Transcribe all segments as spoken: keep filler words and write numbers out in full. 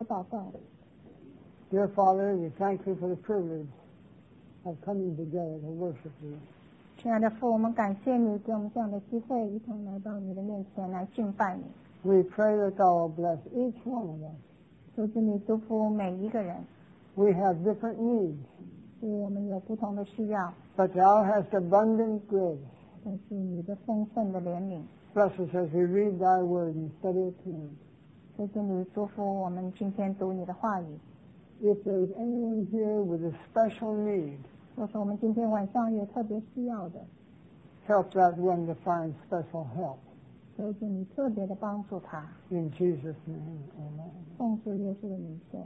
祷告。 Dear Father, we thank you for the privilege of coming together to worship you. 亲爱的父，我们感谢你给我们这样的机会，一同来到你的面前来敬拜你。 We pray that thou will bless each one of us. 求主你祝福每一个人。 We have different needs, 我们有不同的需要， but thou hast abundant grace. 但是你的丰盛的怜悯。 Bless us as we read thy word and study it too. 求主你祝福我们今天读你的话语。 If there is anyone here with a special need, 若是我们今天晚上有特别需要的， help that one to find special help. 求主你特别的帮助他。 In Jesus' name, amen. 奉主耶稣的名求。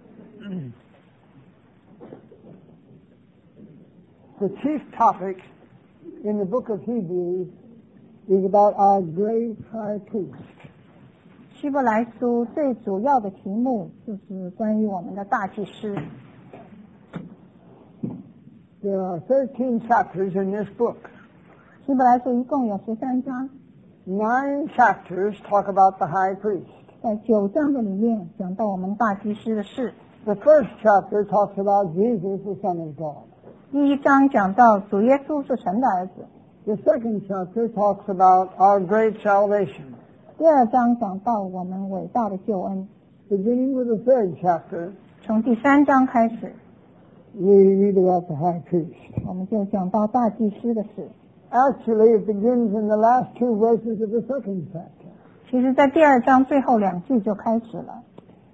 The chief topic in the book of Hebrews is about our great high priest. 希伯来书最主要的题目就是关于我们的大祭司。 There are thirteen chapters in this book. 希伯来书一共有十三章， Nine chapters talk about the high priest. 在九章的里面讲到我们大祭司的事。 The first chapter talks about Jesus, the Son of God. 第一章讲到主耶稣是神的儿子， The second chapter talks about our great salvation. 第二章讲到我们伟大的救恩。 Beginning with the third chapter, 从第三章开始， we read about the high priest. 我们就讲到大祭司的事。 Actually, it begins in the last two verses of the second chapter. 其实在第二章最后两句就开始了。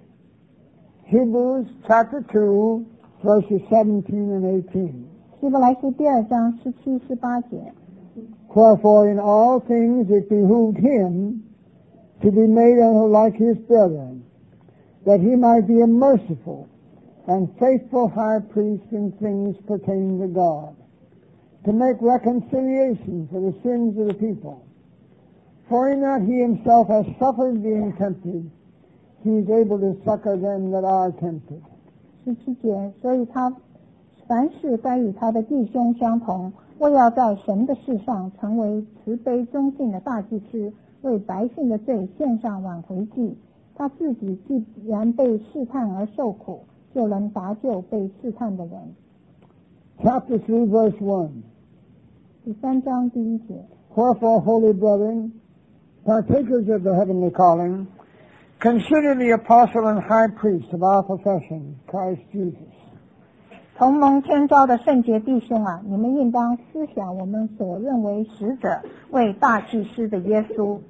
Hebrews chapter two, verses seventeen and eighteen. 希伯来书第二章十七、十八节。 Wherefore in all things it behooved him to be made unto like his brethren, that he might be a merciful and faithful high priest in things pertaining to God, to make reconciliation for the sins of the people. For in that he himself has suffered being tempted, he is able to succor them that are tempted. 十七节，所以他凡事该与他的弟兄相同，为要在神的事上成为慈悲忠信的大祭司，为百姓的罪献上挽回祭。他自己既然被试探而受苦，就能搭救被试探的人。 Chapter three, verse one. 第三章第一节， Wherefore, holy brethren, partakers of the heavenly calling, consider the apostle and high priest of our profession, Christ Jesus. 同盟天召的圣洁弟兄啊，你们应当思想我们所认为使者为大祭司的耶稣。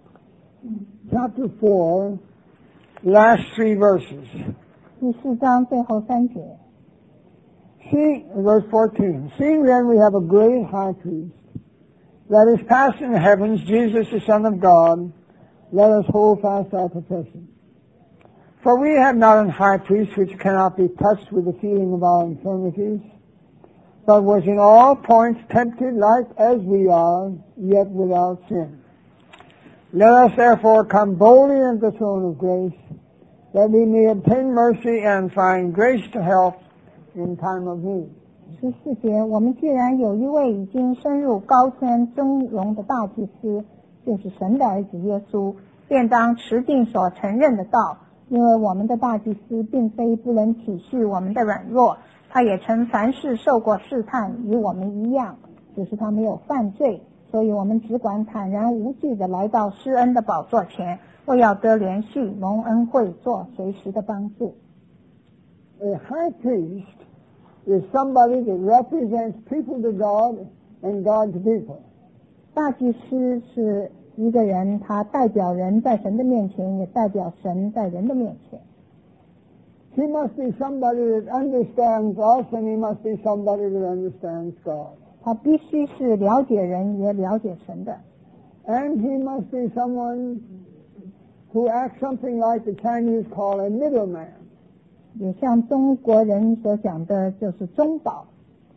Chapter four, last three verses. 第四章最后三节， See, verse fourteen. Seeing then we have a great high priest, that is passed in the heavens, Jesus the Son of God, let us hold fast our profession. For we have not an high priest which cannot be touched with the feeling of our infirmities, but was in all points tempted like as we are, yet without sin. Let us therefore come boldly unto the throne of grace, that we may obtain mercy and find grace to help in time of need. 十四节，我们既然有一位已经深入高天尊荣的大祭司，就是神的儿子耶稣，便当持定所承认的道，因为我们的大祭司并非不能体恤我们的软弱，他也曾凡事受过试探，与我们一样，只是他没有犯罪，所以我们只管坦然无惧地来到施恩的宝座前，为要得连续蒙恩惠，做随时的帮助。 A high priest is somebody that represents people to God and God to people. 大祭司是一个人，他代表人在神的面前，也代表神在人的面前。 He must be somebody that understands us, and he must be somebody that understands God. 他必须是了解人，也了解神的。 And he must be someone who acts something like the Chinese call a middleman. 也像中国人所讲的，就是中保。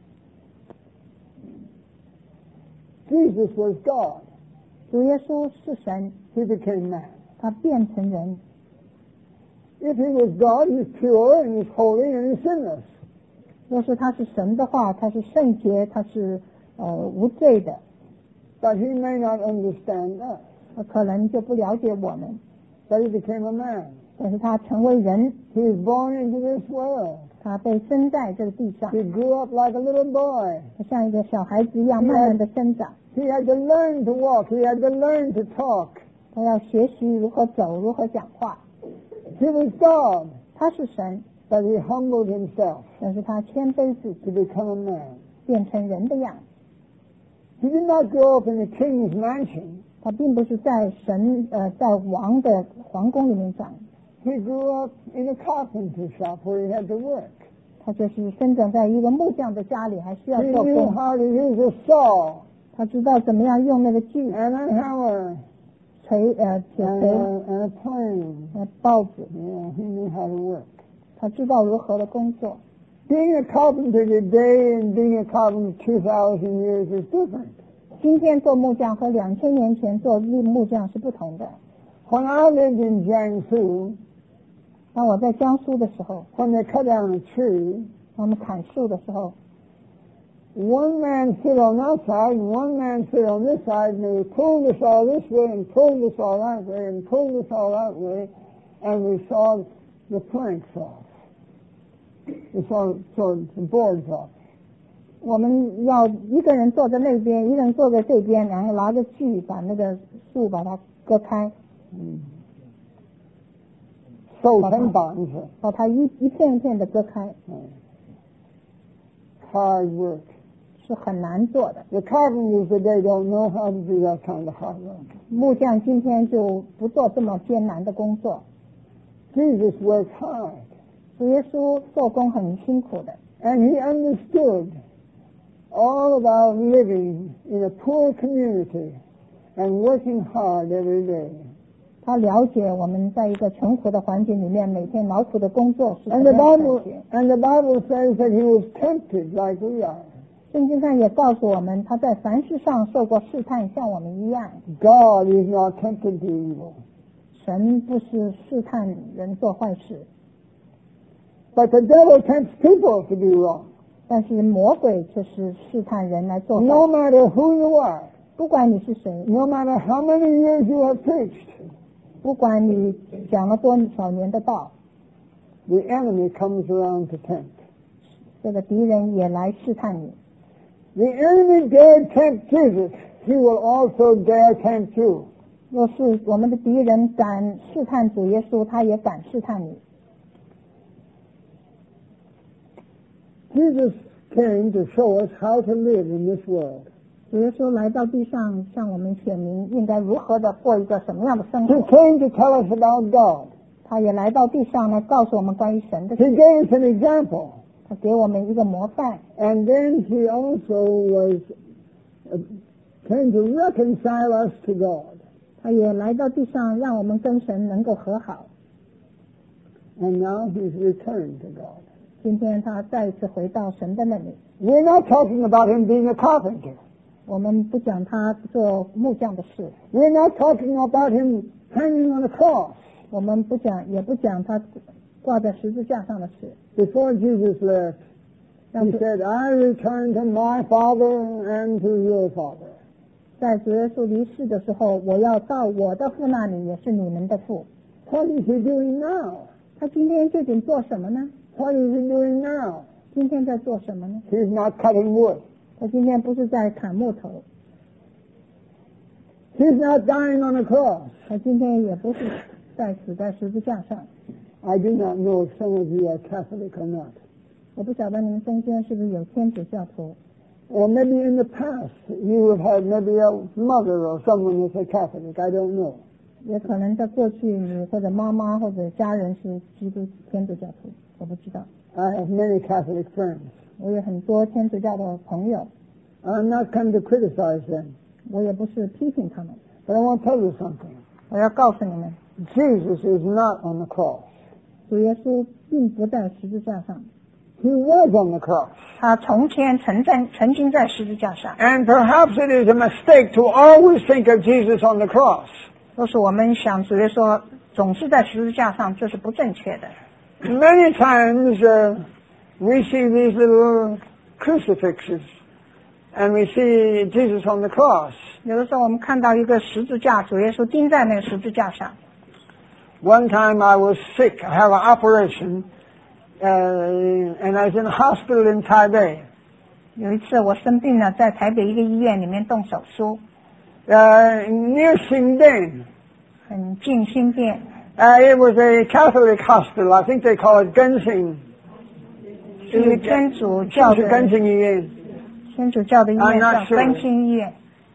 Jesus was God. 主耶稣是神， He became man. 他变成人。 If he was God, he's pure and he's holy and he's sinless. 若是他是神的话，他是圣洁，他是呃无罪的。 But he may not understand us. 他可能就不了解我们， But he became a man. 但是他成为人， He was born into this world. 他被生在这个地上， He grew up like a little boy. 他像一个小孩子一样慢慢的生长， He had to learn to walk. He had to learn to talk. 他要学习如何走，如何讲话。 He was God, 他是神， but he humbled himself 但是他谦卑自己， to become a man. 变成人的样子。 He did not grow up in the king's mansion. 他并不是在神呃在王的皇宫里面长， He grew up in a carpenter shop where he had to work. 他就是生长在一个木匠的家里，还需要 He 做 knew 工。 how to use a saw 他知道怎么样用那个锯、 and a hammer 锤呃铁 and 锤、 a, and a plane. 呃刨子， Yeah, he knew how to work. 他知道如何的工作。 Being a carpenter today and being a carpenter two thousand years is different. 今天做木匠和两千年前做木匠是不同的。 When I lived in Jiangsu, 当我在江苏的时候， when they cut down a tree, 他们砍树的时候， one man stood on that side and one man stood on this side, and they would pull the saw this way and pull the saw that way and pull the saw that way, and we saw the planks off. We saw, saw the boards off. 我们要一个人坐在那边，一个人坐在这边，然后拿着锯把那个树把它割开， So ten bonds. 把它一一片一片的割开， Hard work. 是很难做的。 The carpenters today don't know how to do that kind of hard work. 木匠今天就不做这么艰难的工作。 Jesus worked hard, 主耶稣做工很辛苦的， and he understood all about living in a poor community and working hard every day. 他了解我们在一个穷苦的环境里面每天劳苦的工作是什 And 么 the 样的 Bible 感觉。 and the Bible says that he was tempted like we are. 圣经上也告诉我们，他在凡事上受过试探，像我们一样。 God is not tempted to evil, 神不是试探人做坏事， but the devil tempts people to do wrong. 但是魔鬼却是试探人来做坏 No 事。 matter who you are, 不管你是谁， no matter how many years you have preached, 不管你讲了多少年的道， the enemy comes around to tempt. 这个敌人也来试探你。 The enemy dared tempt Jesus. He will also dare tempt you. 若是我们的敌人敢试探主耶稣，他也敢试探你。 Jesus came to show us how to live in this world. 主耶稣来到地上，向我们显明应该如何的过一个什么样的生 He 活。 came to tell us about God. 他也来到地上来告诉我们关于神的 He 事， gave us an example. 他给我们一个模范。 And then he also was uh, came to reconcile us to God. 他也来到地上，让我们跟神能够和好。 And now he's returned to God. 今天他再一次回到神的那里。 We're not talking about him being a carpenter. 我们不讲他做木匠的事， We're not talking about him hanging on a cross. 我们不讲，也不讲他挂在十字架上的事。 Before Jesus left, 让 he 主 said, I return to my Father and to your Father. 在主耶稣离世的时候，我要到我的父那里，也是你们的父。 What is he doing now? 他今天究竟做什么呢？ What is he doing now? 今天在做什么呢？ He's not cutting wood. 他今天不是在砍木头， He's not dying on a cross. 他今天也不是在死在十字架上。 I do not know if some of you are Catholic or not. 我不晓得你们中间是不是有天主教徒， Or maybe in the past you have had maybe a mother or someone that's a Catholic. I don't know. 也可能在过去你或者妈妈或者家人是基督天主教徒，我不知道。 I have many Catholic friends. 我有很多天主教的朋友， I'm not come to criticize them, 我也不是批评他们， but I want to tell you something. 我要告诉你们， Jesus is not on the cross. 主耶稣并不在十字架上， He was on the cross. 他从前曾在曾经在十字架上。 And perhaps it is a mistake to always think of Jesus on the cross. 若是我们想主耶稣总是在十字架上，这是不正确的。 Many times uh, we see these little crucifixes and we see Jesus on the cross. 有的时候我们看到一个十字架，主耶稣钉在那个十字架上。 One time I was sick. I have an operation, uh, and I was in a hospital in Taipei. 有一次我生病了，在台北一个医院里面动手术， Uh, near Xingdian. 很近新店， Uh, it was a Catholic hospital. I think they call it Gensing. 是一个天主教的 Gensing 医院。 天主教的医院 I'm 叫 not sure. 更新医院。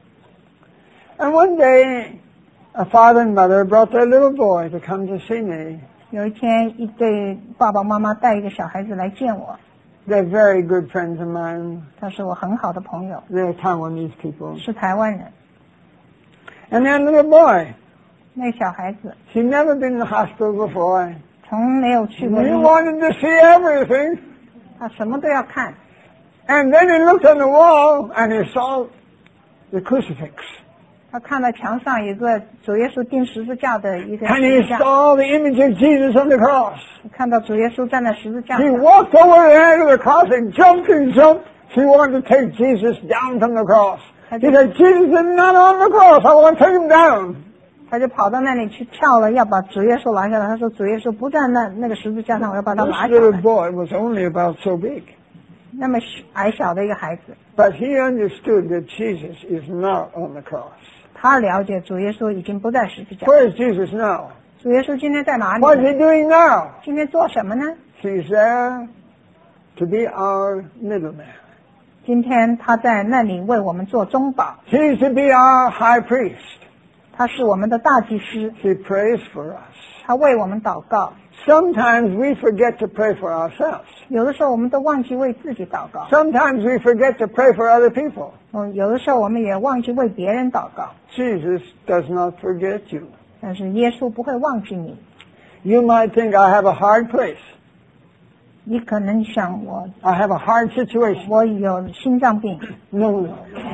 And one day, a father and mother brought their little boy to come to see me. 有一天，一对爸爸妈妈带一个小孩子来见我， They're very good friends of mine. 他是我很好的朋友， They're Taiwanese people. 是台湾人。 And that little boy, 那小孩子 he'd never been in the hospital before. 从没有去 He 过医院， wanted to see everything. 他什么都要看。 And then he looked on the wall and he saw the crucifix. 他看到墙上有个主耶稣钉十字架的一个 And 十 he 字架， saw the image of Jesus on the cross. 看到主耶稣站在十字架 He 上， walked over there to the cross and jumped and jumped. He wanted to take Jesus down from the cross. He said, Jesus is not on the cross. I want to take him down. 他就跑到那里去跳了，要把主耶稣拿下来。他说主耶稣不在那那个十字架上，我要把他 This 拿下 little 来。 boy was only about so big. 那么矮小的一个孩子， But he understood that Jesus is not on the cross. 他了解主耶稣已经不在十字架。 Where is Jesus now? 主耶稣今天在哪 What is 里 he 呢？ doing now? 今天做什么呢？ He's there to be our middleman. 今天他在那里为我们做中保， He's to be our high priest. 他是我们的大祭司， He prays for us. 他为我们祷告。 Sometimes we forget to pray for ourselves. 有的时候我们都忘记为自己祷告， Sometimes we forget to pray for other people. 嗯，有的时候我们也忘记为别人祷告。 Jesus does not forget you. 但是耶稣不会忘记你。 You might think I have a hard place. 你可能想我， I have a hard situation. 我有心脏病， No, no.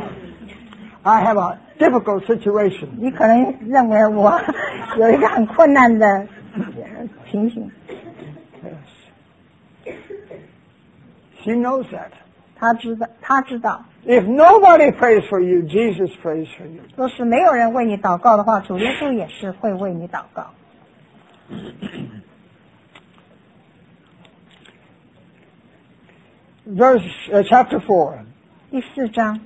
I have a difficult situation. 你可能认为我有一个很困难的呃情形。 Yes. She knows that. 他知道，他知道， If nobody prays for you, Jesus prays for you. 若是没有人为你祷告的话，主耶稣也是会为你祷告。 Verse uh, chapter four, 第四章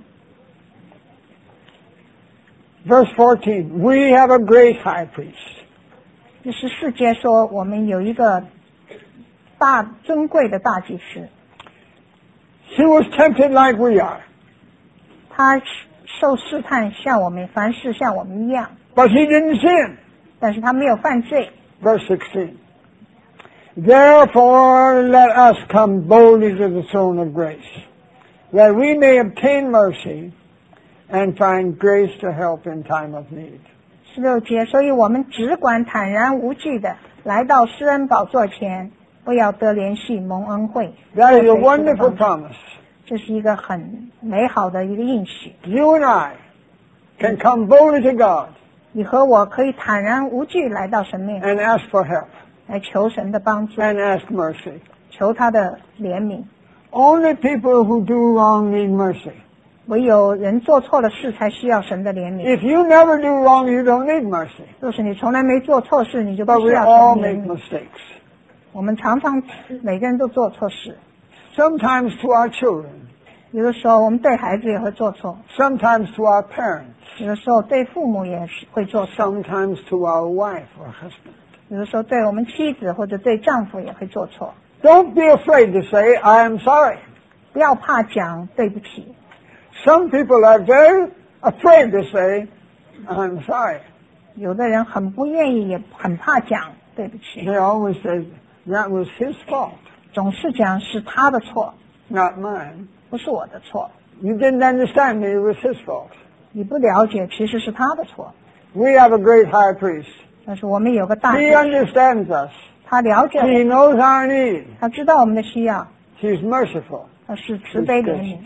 verse fourteen. We have a great high priest. 第十四节说，我们有一个大尊贵的大祭司， He was tempted like we are, 他受试探像我们，凡事像我们一样， but he didn't sin. 但是他没有犯罪。 Verse sixteen. Therefore, let us come boldly to the throne of grace, that we may obtain mercy and find grace to help in time of need. 十六节，所以我们只管坦然无惧的来到施恩宝座前，不要得连续蒙恩惠。 That is a wonderful promise. 这是一个很美好的一个应许。 You and I can come boldly to God 你和我可以坦然无惧来到神面前， and ask for help 来求神的帮助， and ask mercy. 求他的怜悯。 Only people who do wrong need mercy. 唯有人做错了事，才需要神的怜悯。 If you never do wrong, you don't need mercy. 若是你从来没做错事，你就不 But 需 we 要 all 神 make 怜悯。 mistakes. 我们常常每个人都做错事， Sometimes to our children. 有的时候我们对孩子也会做错， Sometimes to our parents. 有的时候对父母也是会做错， Sometimes to our wife or husband. 有的时候对我们妻子或者对丈夫也会做错。 Don't be afraid to say, I am sorry. 不要怕讲对不起。 Some people are very afraid to say, I'm sorry. 有的人很不愿意，也很怕讲对不起， They always say, that was his fault, 总是讲是他的错， not mine. 不是我的错。 You didn't understand me, it was his fault. 你不了解，其实是他的错。 We have a great high priest. 但是我们有个大 He 祭司， understands us. 他了解 He 我， knows our need. 他知道我们的需要， He's merciful. 他是慈悲怜悯。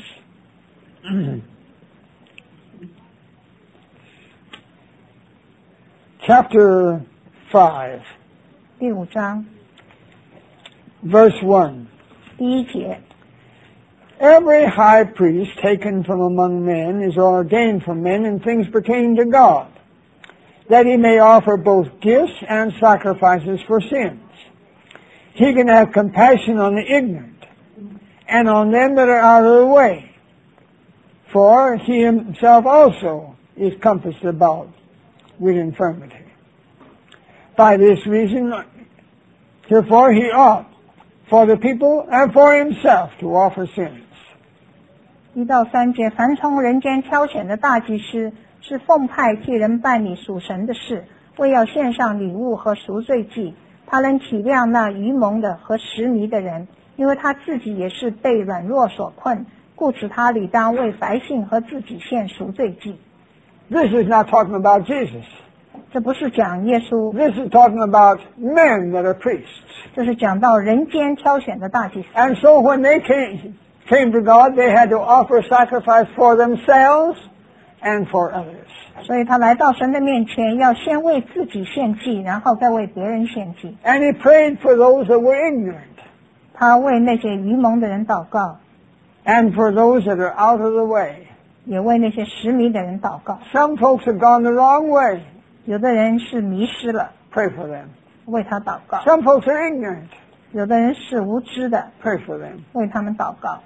Chapter five, 第五章 verse one. 第一节， Every high priest taken from among men is ordained from men in things pertaining to God, that he may offer both gifts and sacrifices for sins. He can have compassion on the ignorant and on them that are out of the way, for he himself also is compassed about with infirmity. By this reason, therefore, he ought, for the people and for himself, to offer sins. 一到三节，凡从人间挑选的大祭司，是奉派替人办理属神的事，为要献上礼物和赎罪祭。他能体谅那愚蒙的和痴迷的人，因为他自己也是被软弱所困，故此他理当为百姓和自己献赎罪祭。 This is not talking about Jesus. 这不是讲耶稣， This is talking about men that are priests. 这是讲到人间挑选的大祭司。 And so when they came, came to God, they had to offer sacrifice for themselves and for others. 所以他来到神的面前，要先为自己献祭，然后再为别人献祭。 And he prayed for those that were ignorant 他为那些愚蒙的人祷告， and for those that are out of the way. 也为那些痴迷的人祷告。 Some folks have gone the wrong way. 有的人是迷失了， Pray for them. 为他祷告； Some folks are ignorant. 有的人是无知的， Pray for them. 为他们祷告。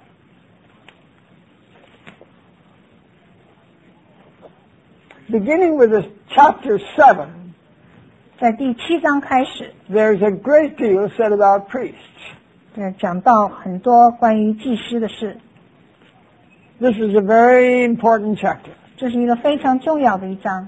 Beginning with this chapter seven, 在第七章开始， there's a great deal said about priests. 呃，讲到很多关于祭司的事， This is a very important chapter. 这是一个非常重要的一章。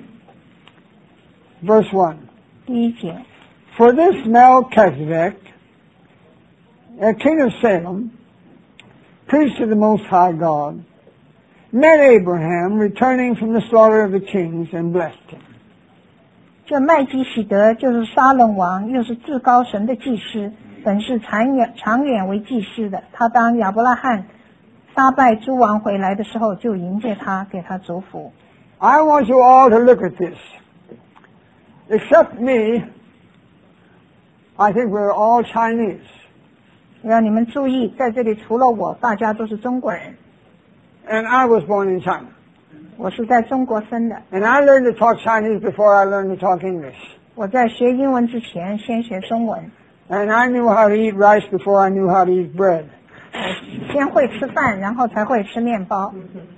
Verse one. 第一节， For this Melchizedek, a king of Salem, priest of the Most High God, met Abraham returning from the slaughter of the kings and blessed him. 这麦基喜德就是沙龙王，又是至高神的祭司，本是长远长远为祭司的。他当亚伯拉罕杀败诸王回来的时候，就迎接他，给他祝福。 I want you all to look at this. Except me, I think we're all Chinese. 我让你们注意，在这里除了我，大家都是中国人。 And I was born in China. 我是在中国生的， And I learned to talk Chinese before I learned to talk English. 我在学英文之前先学中文， And I knew how to eat rice before I knew how to eat bread. 先会吃饭，然后才会吃面包。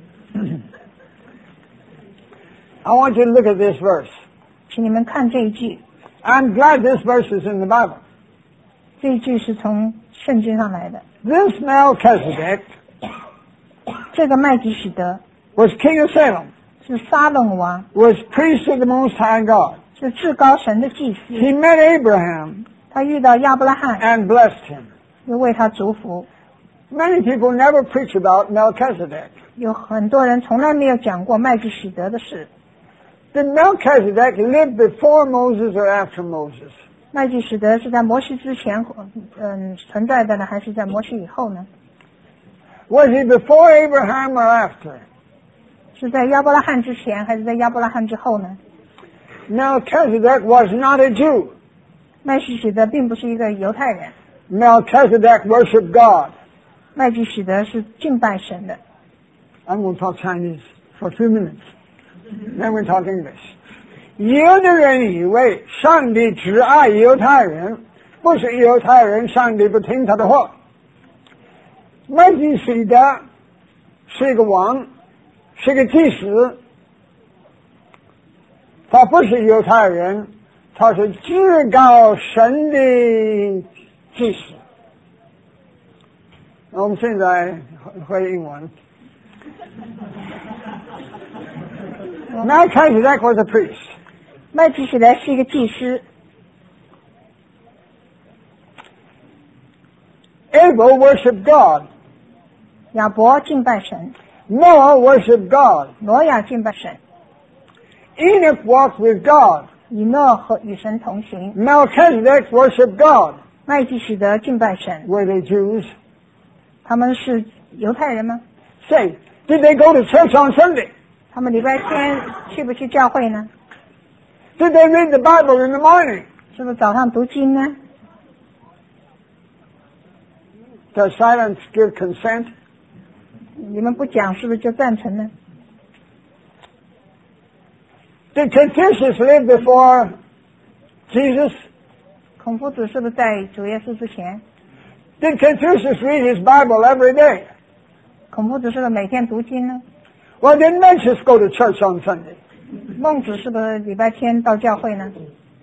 I want you to look at this verse. 请你们看这一句， I'm glad this verse is in the Bible. 这一句是从圣经上来的。 This Melchizedek 这个麦基喜德 was king of Salem, 是沙龙王， was priest of the Most High God. 是至高神的祭司。 He met Abraham 他遇到亚伯拉罕， and blessed him. 又为他祝福。 Many people never preach about Melchizedek. 有很多人从来没有讲过麦基喜德的事。 Did Melchizedek live before Moses or after Moses? 麦基喜德是在摩西之前嗯存在的呢，还是在摩西以后呢？ Was he before Abraham or after? 是在亚伯拉罕之前，还是在亚伯拉罕之后呢？ Melchizedek was not a Jew. 麦基喜德并不是一个犹太人， Melchizedek worshiped God. 麦基喜德是敬拜神的。 I'm going to talk Chinese for a few minutes. Then we'll talk English. 有的人以为上帝只爱犹太人，不是犹太人，上帝不听他的话。麦基洗德是一个王，是个祭司，他不是犹太人，他是至高神的祭司。我们现在会英文。Melchizedek was a priest. 麦基喜德是一个祭司， Abel worshipped God. 亚伯敬拜神， Noah worshipped God. 挪亚敬拜神， Enoch walked with God. 以诺和与神同行。 Melchizedek worshipped God. 麦基喜德敬拜神， Were they Jews? 他们是犹太人吗？ Say, did they go to church on Sunday? 他们礼拜天去不去教会呢？ Did they read the Bible in the morning? 是不是早上读经呢？ Does silence give consent? 你们不讲，是不是就赞成呢？ Did Confucius live before Jesus? 孔夫子是不是在主耶稣之前？ Did Confucius read his Bible every day? 孔夫子是不是每天读经呢？ Well, did Mencius go to church on Sunday? 孟子是不是礼拜天到教会呢？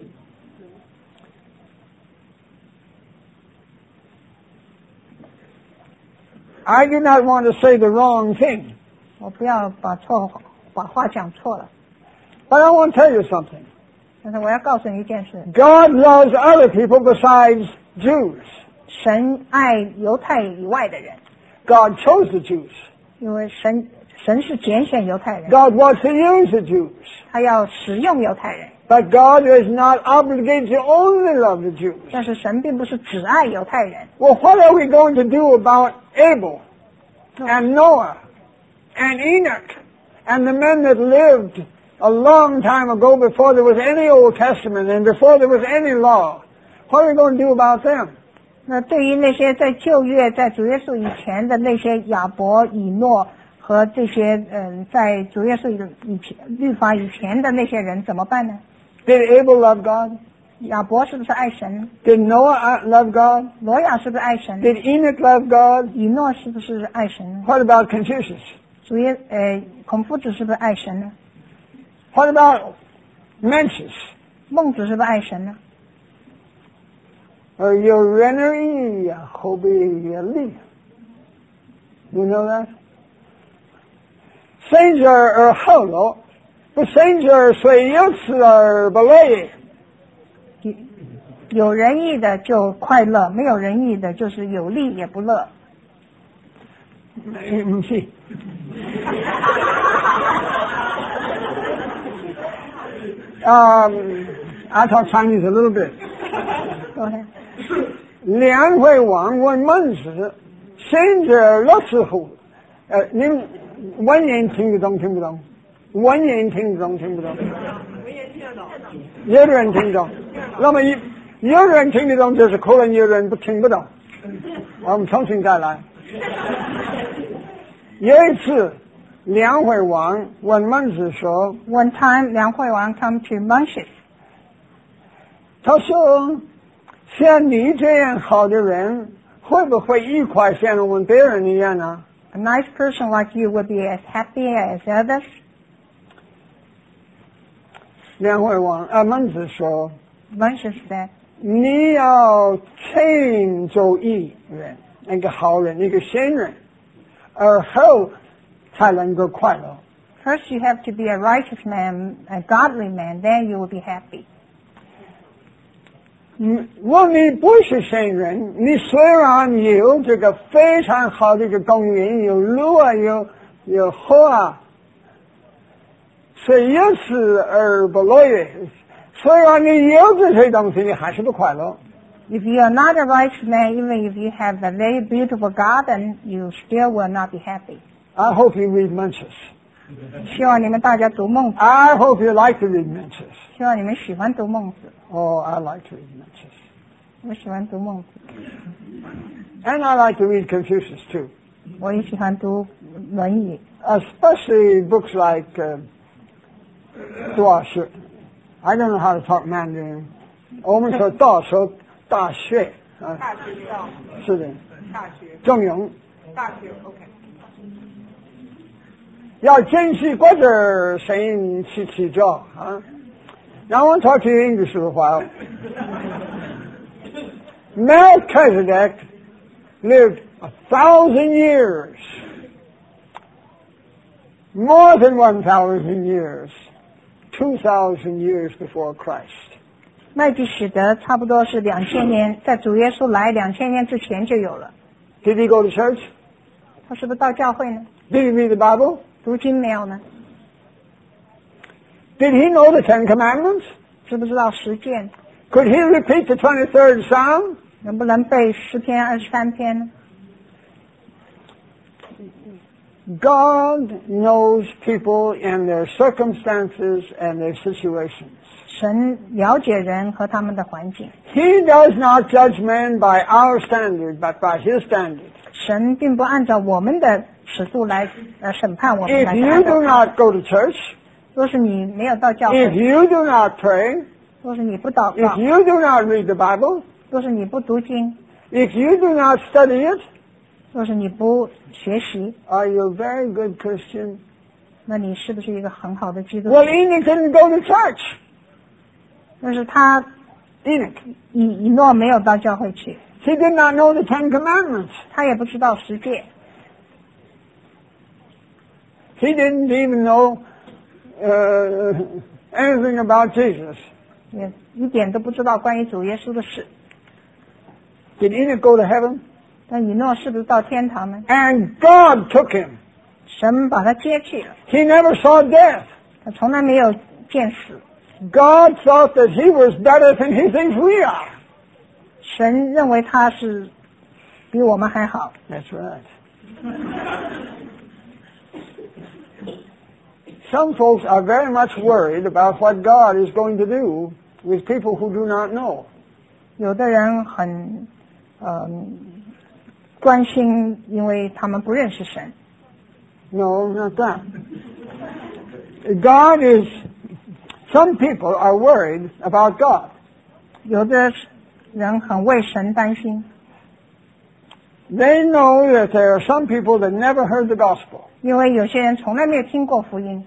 I do not want to say the wrong thing, 我不要把错把话讲错了， but I want to tell you something. 但是我要告诉你一件事： God loves other people besides Jews. 神爱犹太以外的人， God chose the Jews. 因为神神是拣选犹太人， God wants to use the Jews. 他要使用犹太人。 But God is not obligated to only love the Jews. 但是神并不是只爱犹太人。 Well, what are we going to do about Abel and Noah and Enoch and the men that lived a long time ago before there was any Old Testament and before there was any law? What are we going to do about them? 那对于那些在旧约、在主耶稣以前的那些亚伯、以诺和这些嗯，在主耶稣以前律法以前的那些人怎么办呢？ Did Abel love God? 亚伯是不是爱神？ Did Noah love God? 罗亚是不是爱神？ Did Enoch love God? 以诺是不是爱神？ What about Confucius? 主耶呃，孔夫子是不是爱神呢？ What about Mencius? 孟子是不是爱神呢？ Or urinary hobby? You know that? Saints are, are hollow, but saints are swayuts are belay. 有仁义的就快乐，没有仁义的就是有利也不乐。 嗯，是。um, I talk Chinese a little bit. Go ahead. 梁惠王问孟子：“贤者乐此乎？”呃，您文言听得懂听不懂？文言听得懂听不懂？文言听得懂。有的人听得懂，那么有有的人听得懂，就是可能有的人不听不懂。我们重新再来。有一次，梁惠王问孟子说 One time, 梁惠王 come to Mencius. 他说：“像你这样好的人，会不会一块像我们别人一样呢？” A nice person like you would be as happy as others. 梁惠王啊，孟子说 Mencius said, 你要先做一人，一个好人，一个贤人，而后才能够快乐。 first you have to be a righteous man, a godly man, then you will be happy. 嗯，如果你不是贤人，你虽然有这个非常好的一个公园，有路啊，有有河啊，虽有此而不乐也。虽然你有这些东西，你还是不快乐。 If you are not a righteous man, even if you have a very beautiful garden, you still will not be happy. I hope you read Mencius. 希望你们大家读孟子， I hope you like to read Mencius. 希望你们喜欢读孟子。 Oh, I like to read Mencius. 我喜欢读孟子， And I like to read Confucius too. 我也喜欢读《论语》， Especially books like uh, 大学. I don't know how to talk Mandarin. 我们说大学，大学，啊， 大学校， 是的， 大学， 中庸。 大学 ，OK。 要珍惜国家神奇奇照啊！Now I want to talk to you English for a while. Melchizedek lived a thousand years, more than one thousand years, two thousand years before Christ. 麦基洗德差不多是两千年，在主耶稣来两千年之前就有了。 Did he go to church? 他是不是到教会呢？ Did he read the Bible? 读经没有呢？ Did he know the Ten Commandments? 知不知道实践？ Could he repeat the twenty-third Psalm? 能不能背诗篇二十三篇呢？ God knows people and their circumstances and their situations. 神了解人和他们的环境， He does not judge men by our standard, but by His standard. 神并不按照我们的尺度来呃审判我们。 If 来 you 判断 do not go to church, 若是你没有到教 if 会， you do not pray, 若是你不祷 if 告， you do not read the Bible, 若是你不读经， if you do not study it, 若是你不学习， are you a very good Christian? 那你是不是一个很好的基督徒？ Well, Enoch didn't go to church. 但是他 Enoch. 以以诺没有到教会去， He did not know the Ten Commandments. 他也不知道十诫， He didn't even know uh, anything about Jesus. 也一点都不知道关于主耶稣的事。 Did Enoch go to heaven? 但以诺是不是到天堂呢？ And God took him. 神把他接去了， He never saw death. 他从来没有见死。 God thought that he was better than he thinks we are. 神认为他是比我们还好。 That's right. Some folks are very much worried about what God is going to do with people who do not know. 有的人很呃关心，因为他们不认识神。 No, not that. God is, some people are worried about God. 有的人很为神担心， They know that there are some people that never heard the gospel. 因为有些人从来没有听过福音，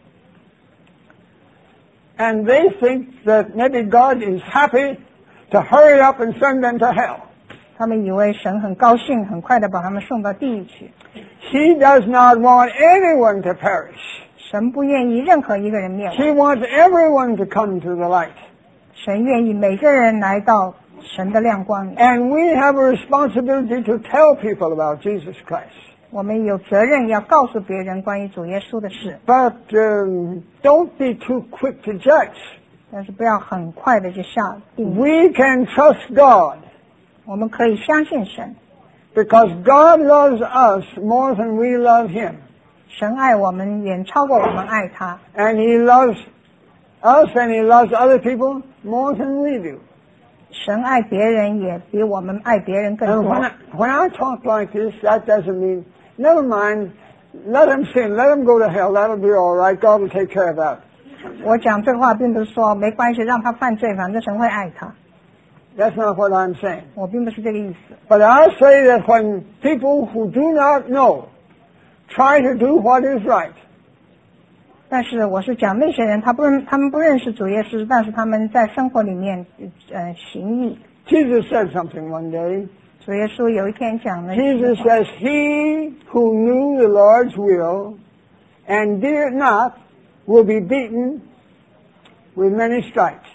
And they think that maybe God is happy to hurry up and send them to hell. 他们以为神很高兴，很快的把他们送到地狱去。 He does not want anyone to perish. 神不愿意任何一个人灭亡， He wants everyone to come to the light. 神愿意每个人来到神的亮光里。 And we have a responsibility to tell people about Jesus Christ. 我们有责任要告诉别人关于主耶稣的事， But um, don't be too quick to judge. 但是不要很快的就下定论。 We can trust God 我们可以相信神， because God loves us more than we love Him. 神爱我们远超过我们爱他， And He loves us and He loves other people more than we do. 神爱别人也比我们爱别人更 And 多 when。I, when I talk like this, that doesn't mean, never mind, let them sin, let them go to hell, that'll be all right, God will take care of that. 我讲这话并不是说没关系，让他犯罪，反正神会爱他。 That's not what I'm saying. 我并不是这个意思。 But I say that when people who do not know try to do what is right, 但是我是讲那些人，他不认，他们不认识主耶稣，但是他们在生活里面，呃，行义。 Jesus said something one day. 主耶稣有一天讲了， Jesus says, He who knew the Lord's will and did it not will be beaten with many stripes.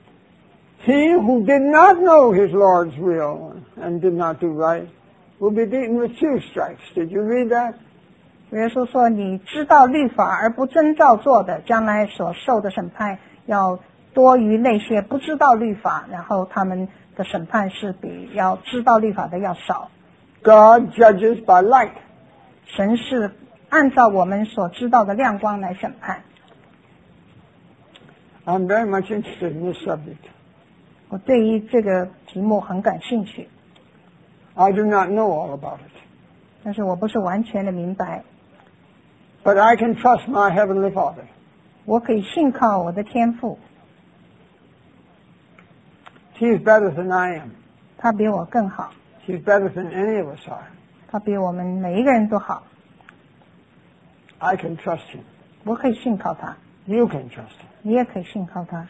He who did not know his Lord's will and did not do right will be beaten with two stripes. Did you read that? 主耶稣说：“你知道律法而不遵照做的，将来所受的审判要多于那些不知道律法，然后他们的审判是比要知道律法的要少。 God judges by light. 神是按照我们所知道的亮光来审判。 I'm very much interested in this subject. 我对于这个题目很感兴趣， I do not know all about it. 但是我不是完全的明白。 But I can trust my Heavenly Father. 我可以信靠我的天父， He's better than I am. 他比我更好， He's better than any of us are. 他比我们每一个人都好。 I can trust Him. 我可以信靠他， You can trust Him. 你也可以信靠他。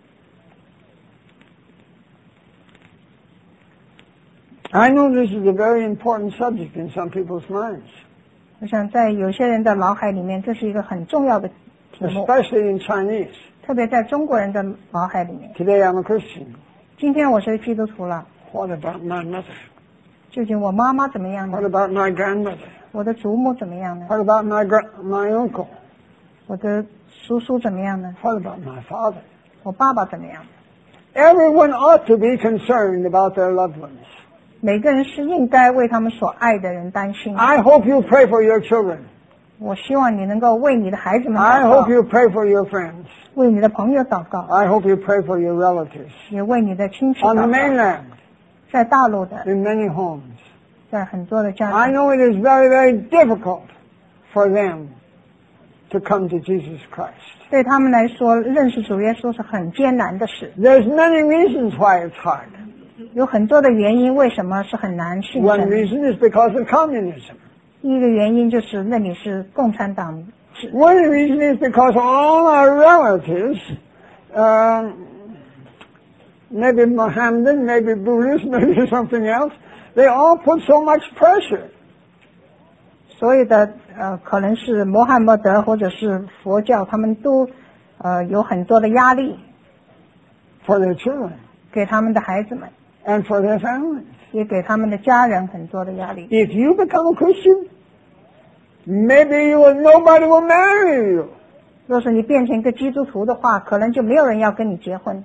I know this is a very important subject in some people's minds, 我想在有些人的脑海里面，这是一个很重要的题目， especially in Chinese. 特别在中国人的脑海里面。 Today I'm a Christian. 今天我是基督徒了， What about my mother? 究竟我妈妈怎么样 What 呢？ about my grandmother? 我的祖母怎么样呢？ What about my gra- my uncle? 我的叔叔怎么样呢？ What about my father? 我爸爸怎么样？ Everyone ought to be concerned about their loved ones. 每个人是应该为他们所爱的人担心。 I hope you pray for your children. 我希望你能够为你的孩子们 I 祷 hope 告， you pray for your friends. 为你的朋友祷告， I hope you pray for your relatives. 也为你的亲戚 On the 祷告。 mainland, 在大陆的， in many homes. 在很多的家 I 庭， know it is very, very difficult for them to come to Jesus Christ. 对他们来说，认识主耶稣是很艰难的事。 There's many reasons why it's hard. 有很多的原因，为什么是很难信 One 神？ reason is because of communism. 第一个原因就是那里是共产党制。 One reason is because all our relatives, um, maybe Mohammedan, maybe Buddhist, maybe something else, they all put so much pressure. 所有的呃，可能是穆罕默德或者是佛教，他们都呃有很多的压力 for their children 给他们的孩子们， and for their families. 也给他们的家人很多的压力。 If you become a Christian, maybe you will, nobody will marry you. 若是你变成一个基督徒的话，可能就没有人要跟你结婚。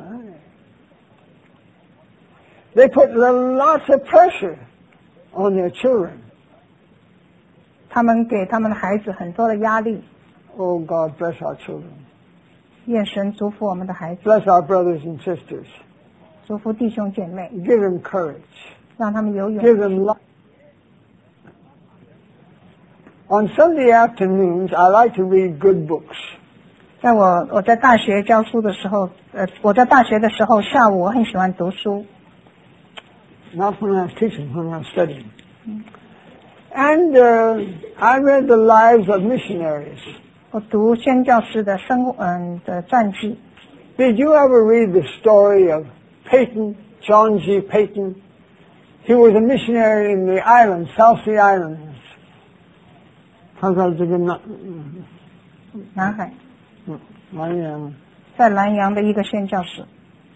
They put lots of pressure on their children. 他们给他们的孩子很多的压力。 Oh, God bless our children. 愿神祝福我们的孩子， Bless our brothers and sisters. 祝福弟兄姐妹， Give them courage. 让他们有勇 Give 气。 them love. On Sunday afternoons, I like to read good books. 在我我在大学教书的时候，呃，我在大学的时候下午我很喜欢读书， Not when I was teaching, when I was studying. And uh, I read the lives of missionaries. 我读宣教师的生嗯的传记。 Did you ever read the story of Peyton, John G. Peyton? He was a missionary in the islands, South Sea Islands. 他在这个南南海， 南洋。 在南洋的一个宣教师。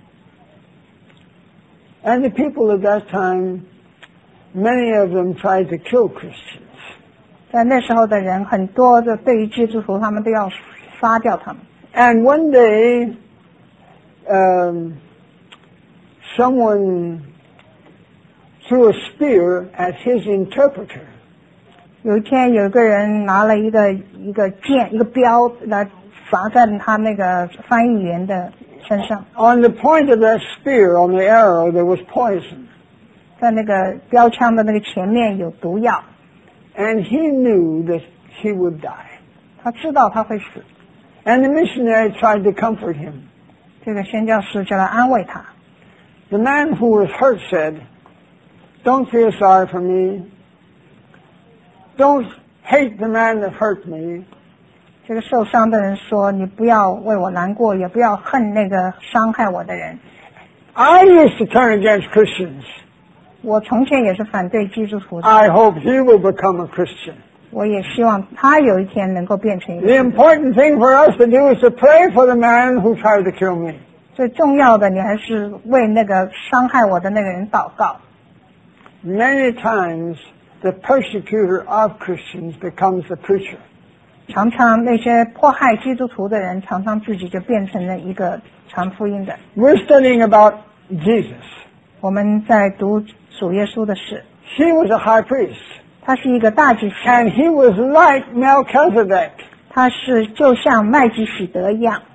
And the people at that time, many of them tried to kill Christians. 在那时候的人，很多的对于基督徒，他们都要杀掉他们。 And one day, um, someone threw a spear at his interpreter. 有一天，有一个人拿了一个一个剑，一个镖来砸在他那个翻译员的身上。 On the point of that spear, on the arrow, there was poison. 在那个标枪的那个前面有毒药， And he knew that he would die. 他知道他会死。 And the missionary tried to comfort him. 这个宣教师就来安慰他。 The man who was hurt said, "Don't feel sorry for me. Don't hate the man that hurt me. 这个受伤的人说：“你不要为我难过，也不要恨那个伤害我的人。 I used to turn against Christians. 我从前也是反对基督徒的， I hope he will become a Christian." 我也希望他有一天能够变成一个 The important thing for us to do is to pray for the man who tried to kill me. 最重要的，你还是为那个伤害我的那个人祷告。 Many times, the persecutor of Christians becomes the preacher. 常常那些迫害基督徒的人，常常自己就变成了一个传福音的。 We're studying about Jesus. 我们在读主耶稣的事， He was a high priest, 他是一个大祭司， and he was like Melchizedek. 他是就像麦基洗德一样。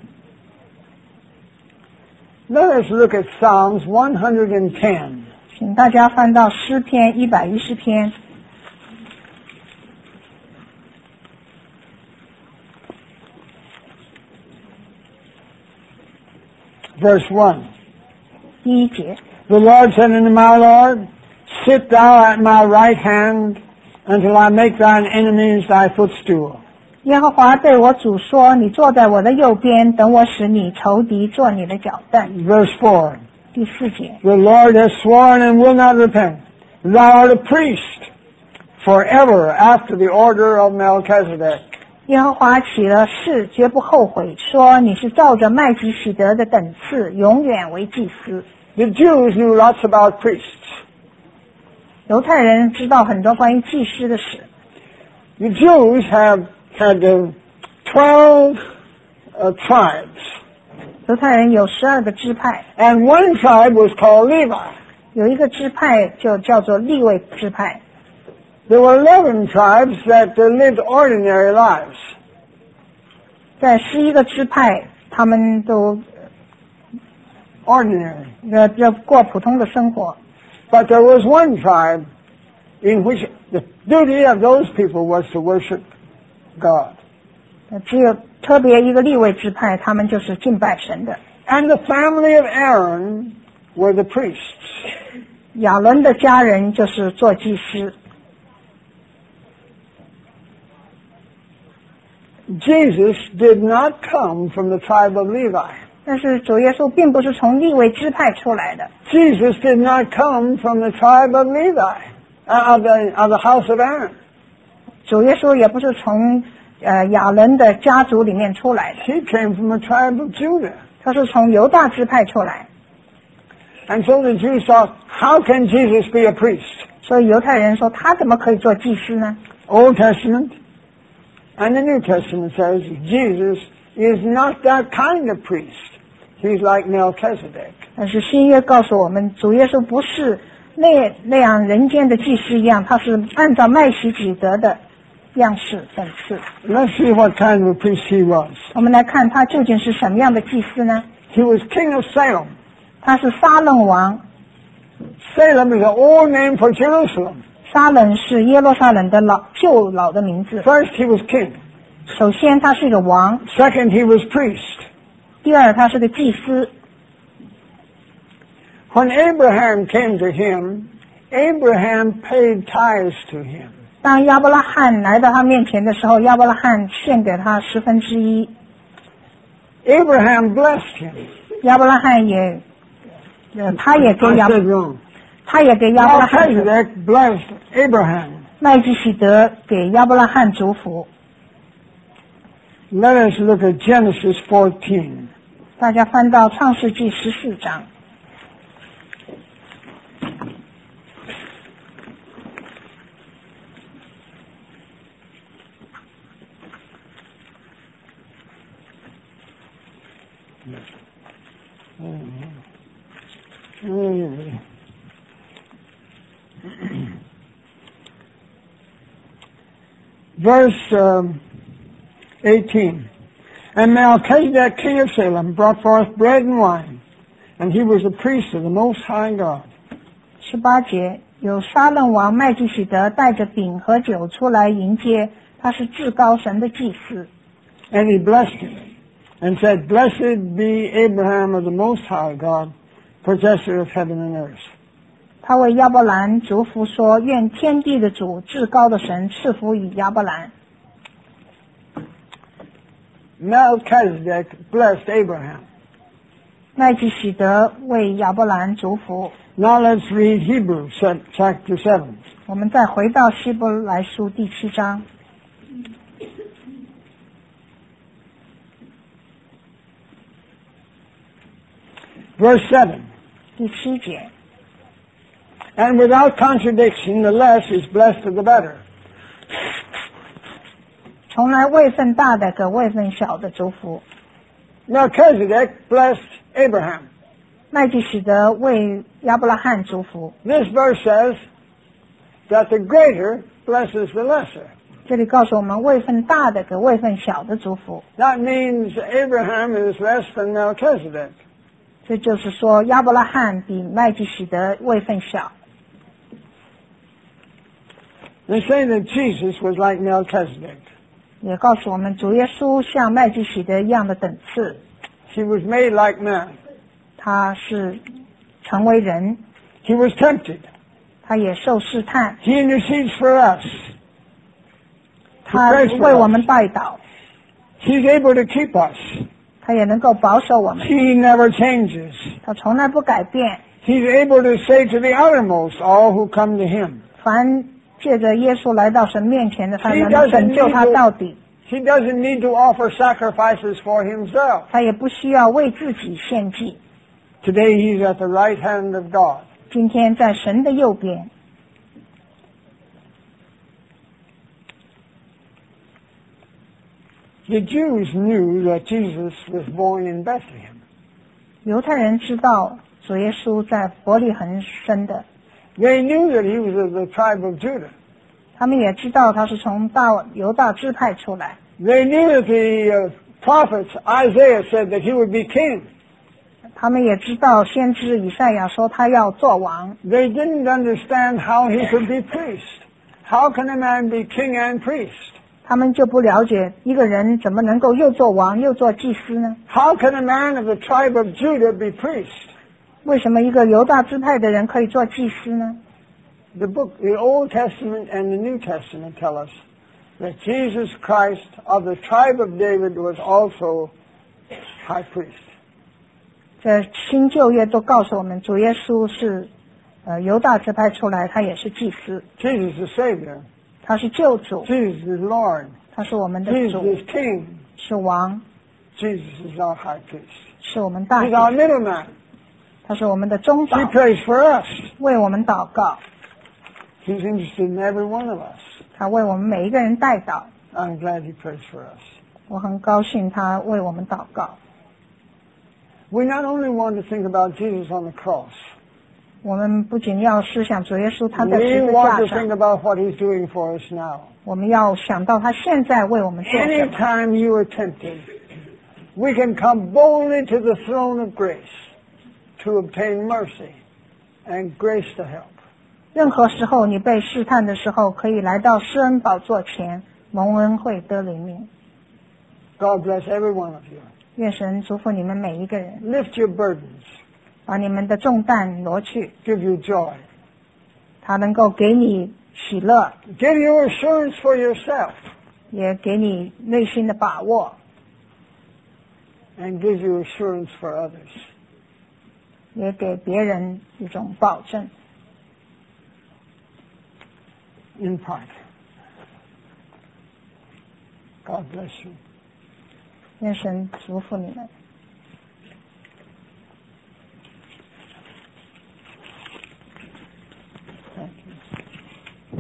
Let us look at Psalms one hundred ten. 请大家翻到诗篇一百一十篇。 Verse one. 第一节， The Lord said unto my Lord, Sit thou at my right hand until I make thine enemies thy footstool. 耶和华对我主说：“你坐在我的右边，等我使你仇敌做你的脚凳。 Verse four. ” 第四节， The Lord has sworn and will not repent. Thou art a priest forever after the order of Melchizedek. 耶和华起了誓，绝不后悔，说：“你是照着麦基洗德的等次，永远为祭司。 The Jews knew lots about priests. ” 犹太人知道很多关于祭司的事。 The Jews have had uh, twelve uh, tribes, 犹太人有十二个支派， and one tribe was called Levi. 有一个支派就叫做利未支派。 There were eleven tribes that uh, lived ordinary lives. 在十一个支派，他们都 Ordinary. 呃要过普通的生活。 But there was one tribe in which the duty of those people was to worship God. 只有特别一个利未支派，他们就是敬拜神的。 And the family of Aaron were the priests. 亚伦的家人就是做祭司。 Jesus did not come from the tribe of Levi. 但是主耶稣并不是从利未支派出来的。 Jesus did not come from the tribe of Levi, uh, of, the, of the house of Aaron. 主耶稣也不是从呃亚伦的家族里面出来的。 He came from the tribe of Judah. 他是从犹大支派出来。 And so the Jews thought, how can Jesus be a priest? 所以犹太人说他怎么可以做祭司呢？ Old Testament and the New Testament says Jesus is not that kind of priest. He's like Melchizedek. 但是新约告诉我们，主耶稣不是那那样人间的祭司一样，他是按照麦西己德的样式等次。 Let's see what kind of a priest he was. 我们来看他究竟是什么样的祭司呢？ He was king of Salem. 他是撒冷王。 Salem is an old name for Jerusalem. 撒冷是耶路撒冷的老旧老的名字。 First, he was king. 首先他是一个王。 Second, he was priest. 第二，他是个祭司。 When Abraham came to him, Abraham paid tithes to him. 当亚伯拉罕来到他面前的时候，亚伯拉罕献给他十分之一。 Abraham blessed him. 亚伯拉罕也，呃，他也给 I 亚， said wrong. 他也给亚伯拉罕。 Melchizedek blessed Abraham. 麦基洗德给亚伯拉罕祝福。 Let us look at Genesis fourteen. 大家翻到创世纪十四章。 Verse um, eighteen. And Melchizedek, king of Salem, brought forth bread and wine, and he was a priest of the Most High God. 十八节，有撒冷王麦基洗德带着饼和酒出来迎接，他是至高神的祭司。 And he blessed him, and said, Blessed be Abraham of the Most High God, possessor of heaven and earth. 他为亚伯兰祝福说：愿天地的主、至高的神赐福与亚伯兰。 Melchizedek blessed Abraham. 麦基洗德为亚伯兰祝福。 Now let's read Hebrews chapter seven. 我们再回到希伯来书第七章。 Verse seven. 第七节， And without contradiction, the less is blessed of the better. 从来位分大的给位分小的祝福。 Melchizedek blessed Abraham. 麦基洗德为亚伯拉罕祝福。 This verse says that the greater blesses the lesser. 这里告诉我们，位分大的给位分小的祝福。 That means Abraham is less than Melchizedek. 这就是说，亚伯拉罕比麦基洗德位分小。 They say that Jesus was like Melchizedek. 也告诉我们，主耶稣像麦基洗德一样的等次， He was made like man. 他是成为人， He was tempted. 他也受试探， He intercedes for us. 他为我们代祷， He's able to keep us. 他也能够保守我们， He never changes. 他从来不改变。 He's able to say to the uttermost all who come to him. 凡借着耶稣来到神面前的，他 He 能 doesn't 拯救他 need to- 到底。 He doesn't need to offer sacrifices for himself. 他也不需要为自己献祭。 Today he's at the right hand of God. 今天在神的右边， The Jews knew that Jesus was born in Bethlehem. 犹太人知道主耶稣在伯利恒生的， They knew that he was of the tribe of Judah. 他们也知道他是从大犹大支派出来。 They knew that the uh, prophets Isaiah said that he would be king. 他们也知道先知以赛亚说他要做王， They didn't understand how he could be priest. How can a man be king and priest? 他们就不了解一个人怎么能够又做王又做祭司呢？ How can a man of the tribe of Judah be priest? 为什么一个犹大支派的人可以做祭司呢？ The book, the Old Testament and the New Testament tell us that Jesus Christ of the tribe of David was also high priest. 这新旧约都告诉我们，主耶稣是呃犹大支派出来，他也是祭司， Jesus is Savior. 他是救主， Jesus is Lord. 他是我们的 Jesus 主， is King. 是王， Jesus is our high priest. 是我们大 He's our 祭司， middleman. 他是我们的中 He 保， prays for us. 为我们祷告， He's interested in every one of us. 他为我们每一个人代祷。 I'm glad he prays for us. 我很高兴他为我们祷告。 We not only want to think about Jesus on the cross, 我们不仅要思想主耶稣他在 we 十字 want 架 to 上， think about what he's doing for us now. 我们要想到他现在为我们做什么。 Anytime you are tempted, we can come boldly to the throne of grace to obtain mercy and grace to help. 任何时候你被试探的时候，可以来到施恩宝座前，蒙恩惠得怜悯。 God bless every one of you. 愿神祝福你们每一个人， Lift your burdens, 把你们的重担挪去， give you joy, 他能够给你喜乐， give you assurance for yourself, 也给你内心的把握， and give you assurance for others. 也给别人一种保证。 In part. God bless you. 愿神祝福你们。 Thank you.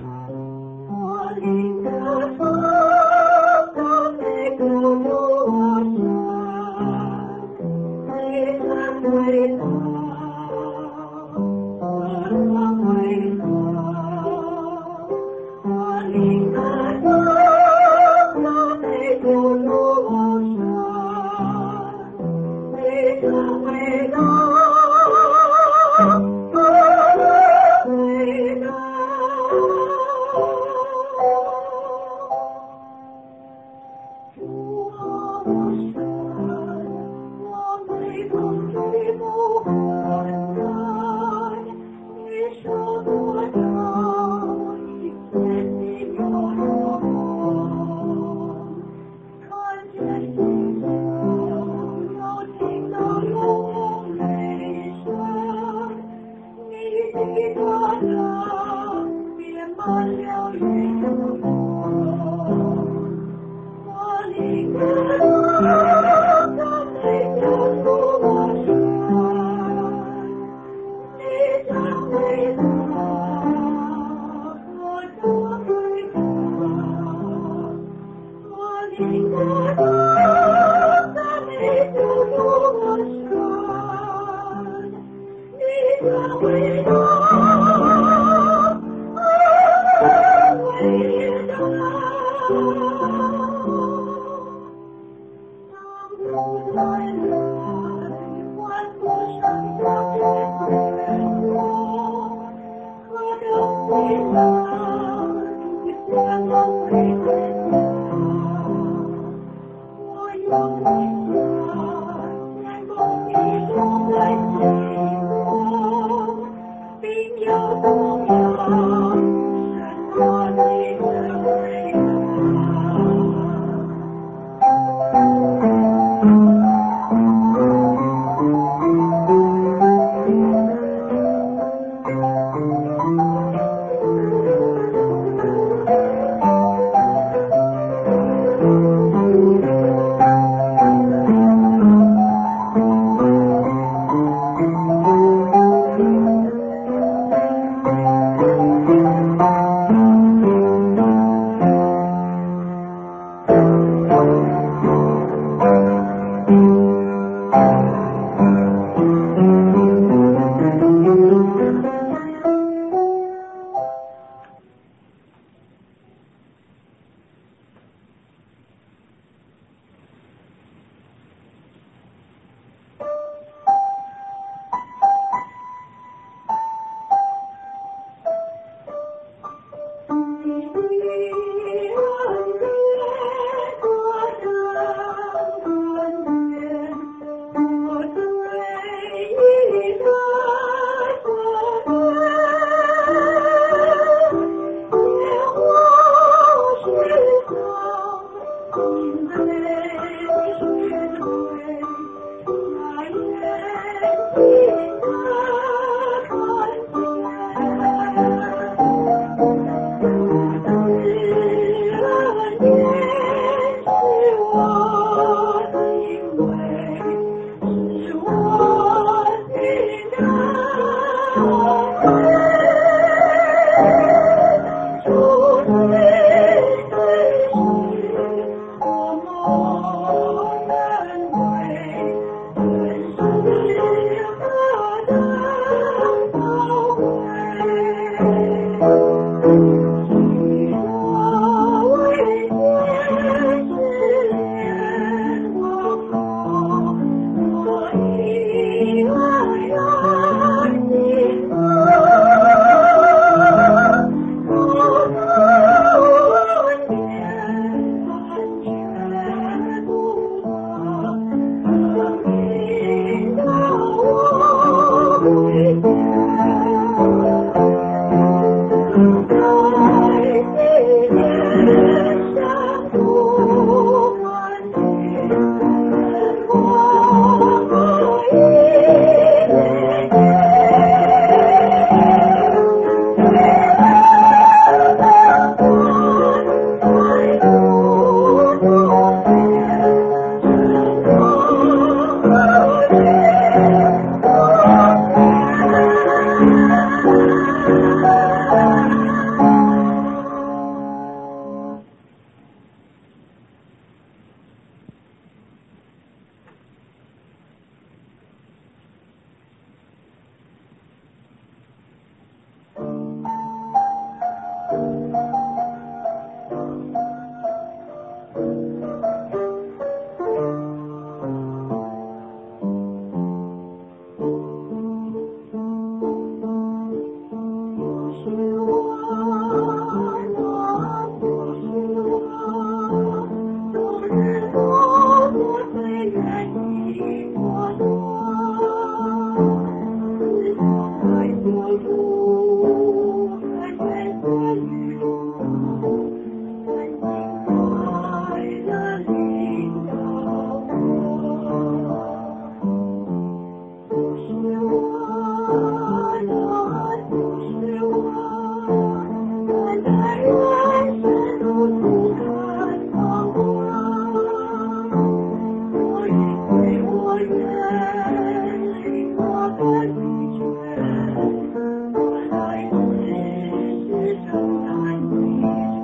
so timely.